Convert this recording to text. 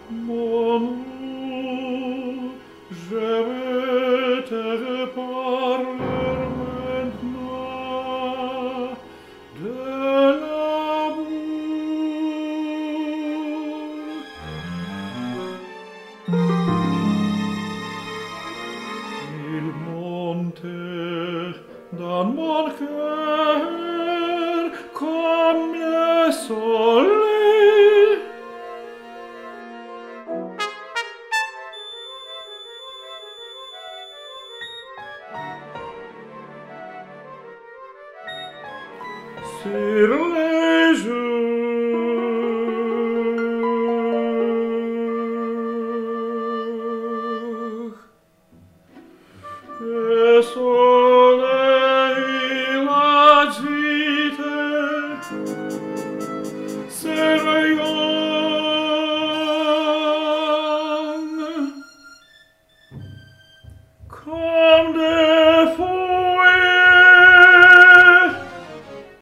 Mon loup, je veux te parler maintenant de l'amour. Il montait dans mon cœur comme le soleil. Sur les jours, le soleil agite ses rayons comme des feux.